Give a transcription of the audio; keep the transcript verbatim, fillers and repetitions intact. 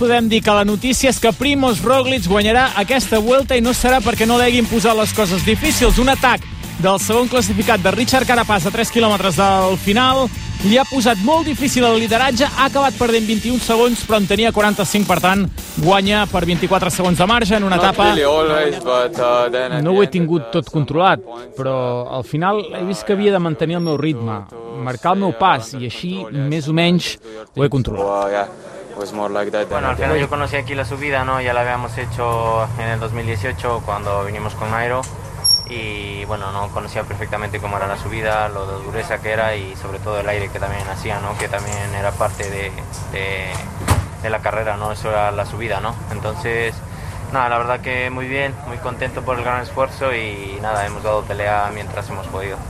podem dir que la notícia és que Primož Roglič guanyarà aquesta Vuelta i no serà perquè no li hagin posat les coses difícils. Un atac del segon classificat de Richard Carapaz a tres quilòmetres del final li ha posat molt difícil el lideratge, ha acabat perdent vint-i-un segons, però en tenia quaranta-cinc, per tant, guanya per vint-i-quatre segons de marge en una etapa... No ho he tingut tot controlat, però al final he vist que havia de mantenir el meu ritme, marcar el meu pas, i així, més o menys, ho he controlat. Bueno, al final yo conocí aquí la subida, ¿no? Ya la habíamos hecho en el dos mil dieciocho cuando vinimos con Nairo. Y bueno, no conocía perfectamente cómo era la subida, lo de dureza que era y sobre todo el aire que también hacía, ¿no? Que también era parte de, de, de la carrera, ¿no? Eso era la subida, ¿no? Entonces, nada, la verdad que muy bien, muy contento por el gran esfuerzo y nada, hemos dado pelea mientras hemos podido.